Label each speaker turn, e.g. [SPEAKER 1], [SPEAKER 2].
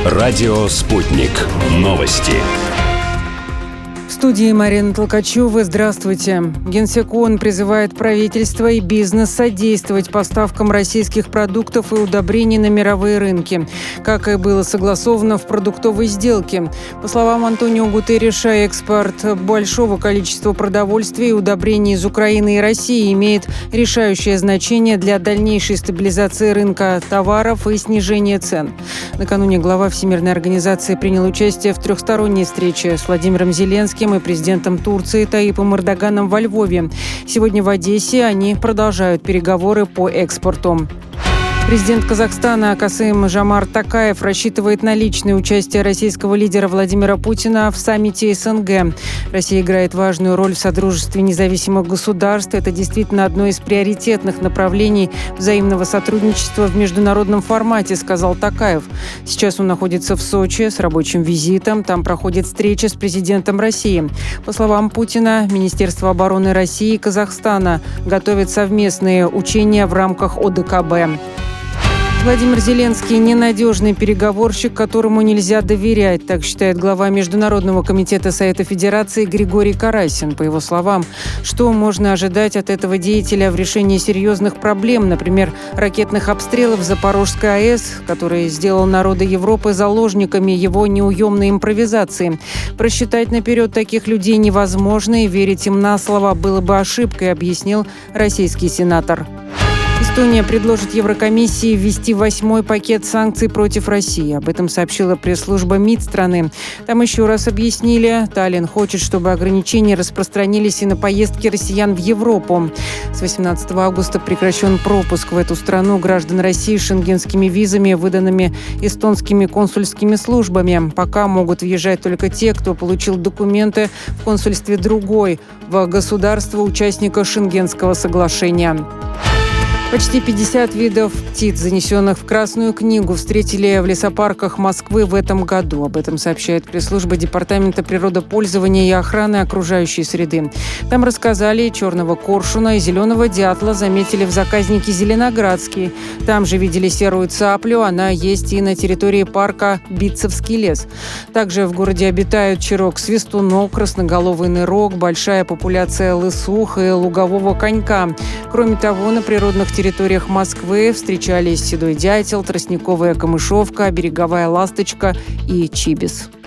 [SPEAKER 1] Радио «Спутник». Новости.
[SPEAKER 2] В студии Марина Толкачева. Здравствуйте. Генсек ООН призывает правительство и бизнес содействовать поставкам российских продуктов и удобрений на мировые рынки, как и было согласовано в продуктовой сделке. По словам Антонио Гутерриша, экспорт большого количества продовольствия и удобрений из Украины и России имеет решающее значение для дальнейшей стабилизации рынка товаров и снижения цен. Накануне глава Всемирной организации принял участие в трехсторонней встрече с Владимиром Зеленским и президентом Турции Таипом Эрдоганом во Львове. Сегодня в Одессе они продолжают переговоры по экспорту. Президент Казахстана Касым-Жомарт Токаев рассчитывает на личное участие российского лидера Владимира Путина в саммите СНГ. Россия играет важную роль в содружестве независимых государств. Это действительно одно из приоритетных направлений взаимного сотрудничества в международном формате, сказал Токаев. Сейчас он находится в Сочи с рабочим визитом. Там проходит встреча с президентом России. По словам Путина, Министерство обороны России и Казахстана готовит совместные учения в рамках ОДКБ. Владимир Зеленский – ненадежный переговорщик, которому нельзя доверять, так считает глава Международного комитета Совета Федерации Григорий Карасин. По его словам, что можно ожидать от этого деятеля в решении серьезных проблем, например, ракетных обстрелов Запорожской АЭС, который сделал народы Европы заложниками его неуемной импровизации. Просчитать наперед таких людей невозможно, и верить им на слово было бы ошибкой, объяснил российский сенатор. Эстония предложит Еврокомиссии ввести 8-й пакет санкций против России. Об этом сообщила пресс-служба МИД страны. Там еще раз объяснили, Таллин хочет, чтобы ограничения распространились и на поездки россиян в Европу. С 18 августа прекращен пропуск в эту страну граждан России с шенгенскими визами, выданными эстонскими консульскими службами. Пока могут въезжать только те, кто получил документы в консульстве другой в государства-участника Шенгенского соглашения. Почти 50 видов птиц, занесенных в Красную книгу, встретили в лесопарках Москвы в этом году. Об этом сообщает пресс-служба Департамента природопользования и охраны окружающей среды. Там рассказали, черного коршуна и зеленого дятла заметили в заказнике Зеленоградский. Там же видели серую цаплю, она есть и на территории парка Битцевский лес. Также в городе обитают чирок-свистунок, красноголовый нырок, большая популяция лысух и лугового конька. Кроме того, на природных территориях Москвы встречались седой дятел, тростниковая камышовка, береговая ласточка и чибис.